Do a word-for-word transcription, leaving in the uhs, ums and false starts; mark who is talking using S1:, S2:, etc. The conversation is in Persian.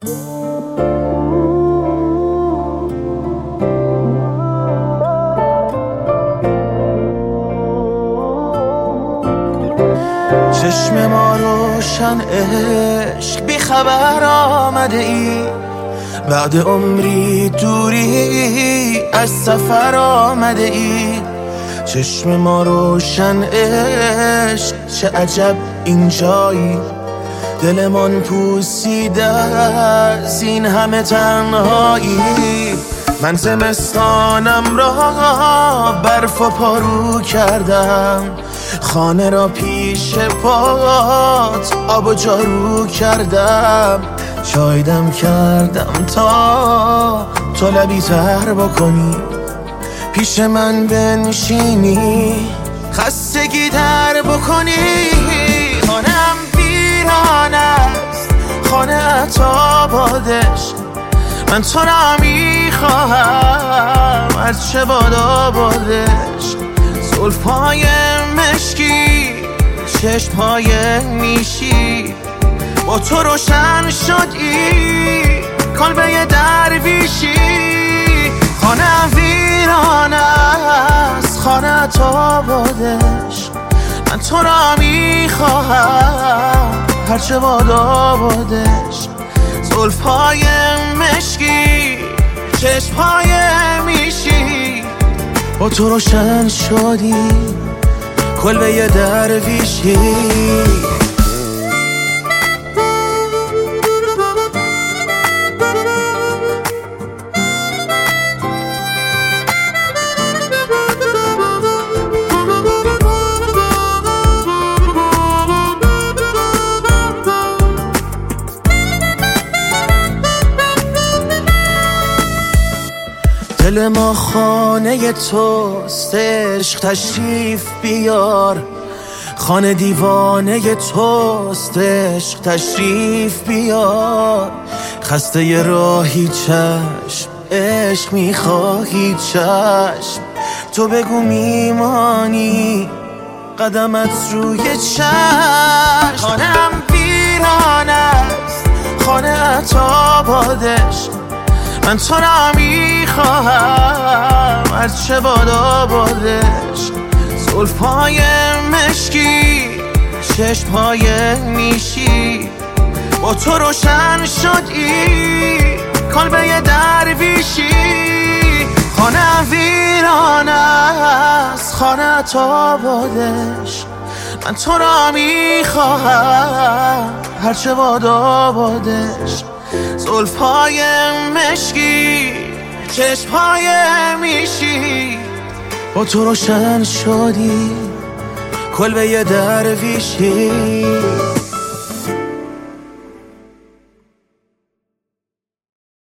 S1: چشم ما روشن عشق بی خبر آمده ای، بعد عمری دوری از سفر آمده ای. چشم ما روشن عشق چه عجب اینجایی، دلمان پوسیده از این همه تنهایی. من زمستانم را برف و پارو کردم، خانه را پیش پات آب و جارو کردم. چایدم کردم تا تو لبی تر بکنی، پیش من بنشینی خستگی در بکنی. خانم ویران است، خانه تا بادش، من تو را میخواهم از چه بادا بادش. زلفای مشکی، چشمهای نیشی، با تو روشن شد این کلبه درویشی. خانه ویران است، خانه تا بادش، من تو را میخواهم هرچه بادا بادش. زلفهای مشکی، چشمهای میشی، با تو روشن شدی کلبه درویشی. دل ما خانه توست، عشق تشریف بیار. خانه دیوانه توست، عشق تشریف بیار. خسته ی راهی چشم، عشق میخواهی چشم. تو بگو میمانی قدمت روی چشم. خانم ویران است، خانه تا بادش، من تو را میخواهم از چه بادا بادش. زلفهای مشکی، چشمهای نیشی، با تو روشن شد این کلبه درویشی. خانه ویران است، خانه تا بادش، من تو را میخواهم هرچه بادا بادش. زلفهای مشکی، چشمهای میشی، با تو روشن شدی کلبه درویشی.